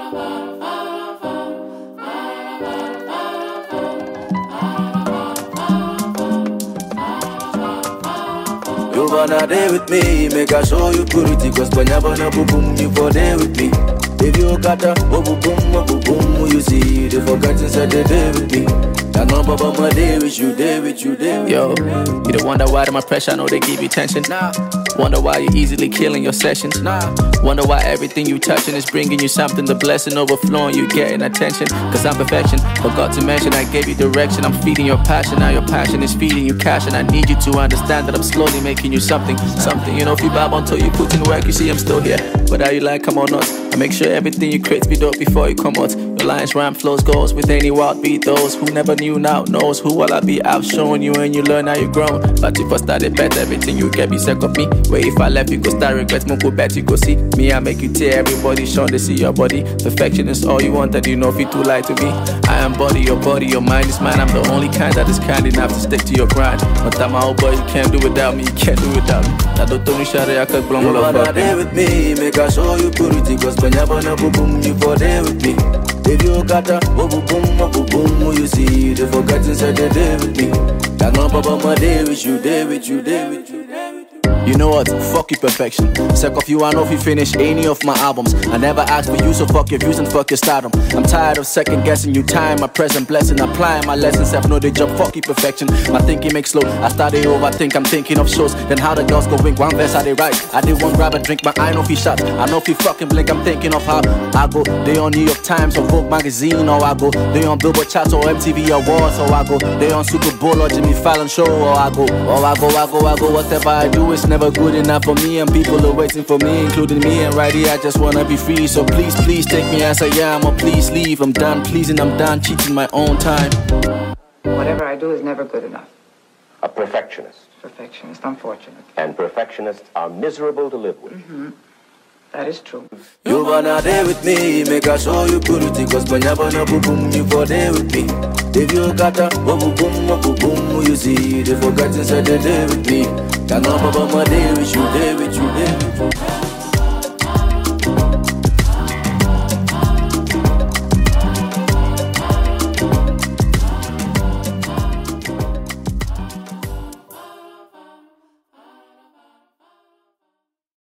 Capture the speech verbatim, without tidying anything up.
You wanna day with me, make I show you purity, cause when you wanna boom boom, you for day with me. If you got a oh boom boom, oh boom boom, you see the forgotten said they day with me. I know about my day with you, day with you, day with Yo, you don't wonder why my pressure, I know they give you tension. Nah. Wonder why you're easily killing your sessions. Nah. Wonder why everything you touching is bringing you something. The blessing overflowing, you getting attention. Cause I'm perfection, forgot to mention I gave you direction. I'm feeding your passion, now your passion is feeding you cash. And I need you to understand that I'm slowly making you something. Something, you know, if you bob until you put in work, you see I'm still here. But are you like, come on nuts? I make sure everything you create be dope before you come out. Your lines, rhyme, flows, goes with any wild beat. Those who never knew now knows who will I be out showing you and you learn how you grown. But if I started better, everything you get be sick of me. Where if I left you go start regret, more go back you go see me. I make you tear everybody, show they see your body. Perfection is all you want, that you know if you too lie to me. I am body, your body, your mind is mine. I'm the only kind that is kind enough to stick to your grind. But that my old boy, you can't do without me, you can't do without me. Now don't tell me shawty, I could blow you all over. You wanna day with me, make I show you purity, cause when you wanna boom boom, you for day with me. If you got a oh boom boom, oh boom boom, you see the forgotten said they day with me. I know about my day with you, day with you, day with you, day with you. You know what? Fuck your perfection. Sec of you, I know if you finish any of my albums. I never asked for you, so fuck your views and fuck your stardom. I'm tired of second guessing you, time my present blessing, applying my lessons. Have no day job, fuck your perfection. My thinking makes slow. I started overthink, I'm thinking of shows. Then how the girls go wink, one verse how they write. I did one grab a drink, but I know if he shot. I know if he fucking blink, I'm thinking of how I go. They on New York Times or Vogue magazine, or I go. They on Billboard charts or M T V Awards, or I go. They on Super Bowl or Jimmy Fallon show, or I go. Or I go, I go, I go. Whatever I do, it's never good enough for me, and people are waiting for me, including me. And right here I just wanna be free, so please, please take me as I am, or please leave. I'm done pleasing, I'm done cheating my own time. Whatever I do is never good enough. A perfectionist. Perfectionist, unfortunate. And perfectionists are miserable to live with. Mm-hmm. That is true. You wanna day with me, make I show you purity, cause when you wanna boom boom, you for day with me. If you got a oh boom boom, oh boom boom, you see the forgotten said they day with me. I know about my day with you, day with you, day with you.